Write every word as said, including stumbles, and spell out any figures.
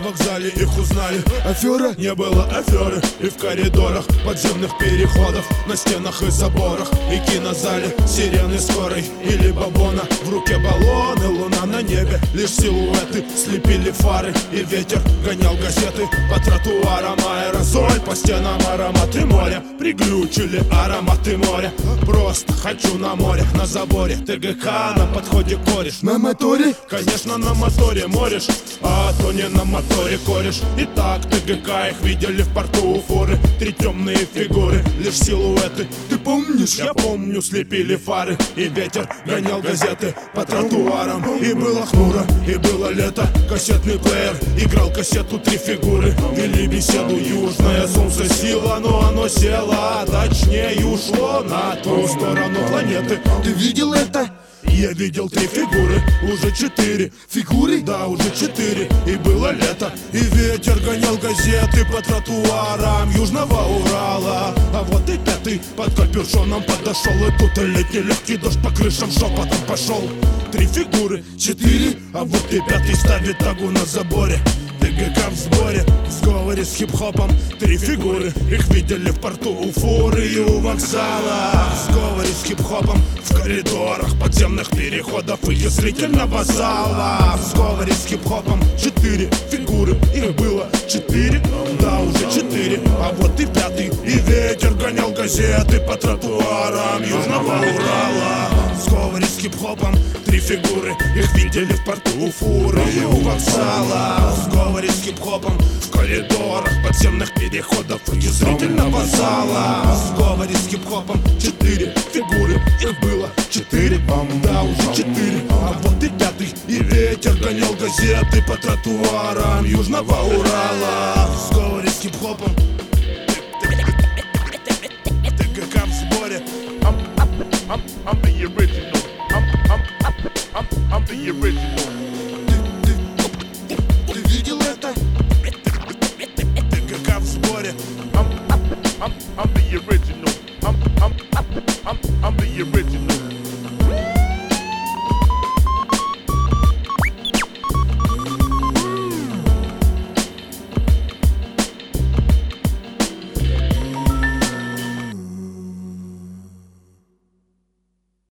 вокзале их узнали. Афера? Не было аферы. И в коридорах подземных переходов, на стенах и заборах, и кинозале сирены скорой или бабона. В руке баллоны, луна на небе, лишь силуэты слепили фары. И ветер гонял газеты по тротуарам. Аэрозоль по стенам, ароматы моря. Приглючили ароматы моря. Просто хочу на море, на заборе ТГК на подходе кореш. На моторе? Конечно, на моторе морешь, а то не на моторе кореш. Итак, ТГК их видели в порту у фуры. Три темные фигуры, лишь силуэты. Ты помнишь? Я помню, слепили фары. И ветер гонял газеты по тротуарам. И было хмуро, и было лето. Кассетный плеер играл кассету «Три фигуры». Вели беседу, южное солнце сила, но оно село, а точнее ушло на ту сторону планеты. Ты видел это? Я видел три фигуры, уже четыре. Фигуры? Да, уже четыре. И было лето, и ветер гонял газеты по тротуарам Южного Урала. А вот и пятый под капюшоном подошел. И тут летний легкий дождь по крышам шепотом пошел. Три фигуры, четыре. А вот и пятый ставит тагу на заборе. ТГК в сборе, в сговоре с хип-хопом. Три фигуры, их видели в порту у фуры и у вокзала. В сговоре с хип-хопом, в коридорах подземных переходов и зрительного зала. В сговоре с хип-хопом четыре фигуры, их было четыре, да уже четыре. А вот и пятый, и ветер гонял газеты по тротуарам Южного Урала. В сговоре с хип-хопом три фигуры, их видели в порту у фуры и у вокзала. В сговоре с хип-хопом, в коридорах подземных переходов и зрительного зала. В сговоре с хип-хопом четыре фигуры, их было четыре, да уже четыре. А вот и пятый, и ветер гонял газеты по тротуарам Южного Урала. В сговоре с хип-хопом, ТГК в сборе. I'm, I'm, I'm the original. I'm, I'm, I'm, I'm the original.